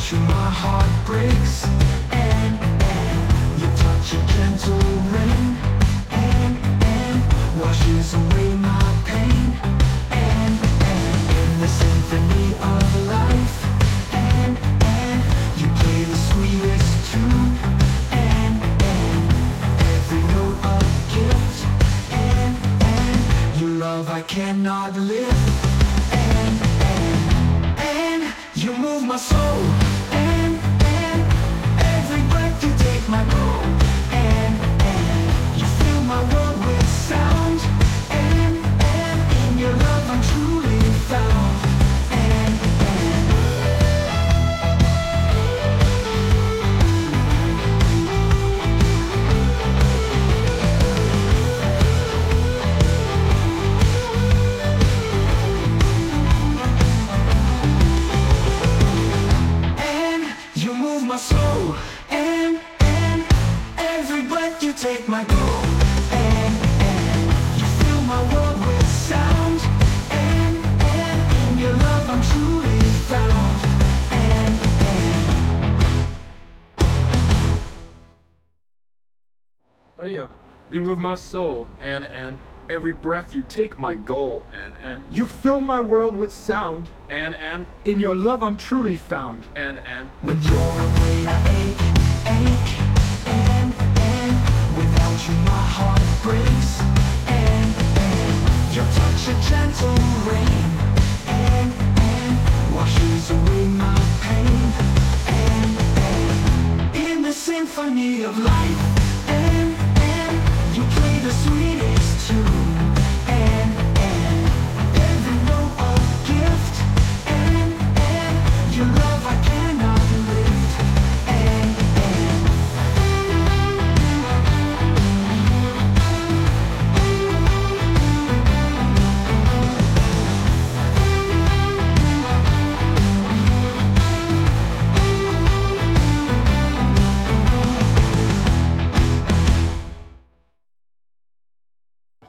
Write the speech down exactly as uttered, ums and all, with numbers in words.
you my heart breaks. And, and your touch a gentle rain. And, and washes away my pain. And, and in the symphony of life. And, and you play the sweetest tune. And, and every note a gift. And, and your love I cannot live. And, and, and you move my soul. And, and every breath you take my goal. And, and you fill my world with sound. And, and in your love I'm truly found. And, and And you move my soul. And, and every breath you take my goal. And, and you fill my world with sound. And, and in your love I'm truly found. And, and Oh yeah, you move my soul, and and every breath you take my goal, and and you fill my world with sound, and and in your love I'm truly found, and and when you're away I ache, ache. And, and without you my heart breaks. And, and your touch a gentle rain. And, and washes away my pain. And, and in the symphony of life.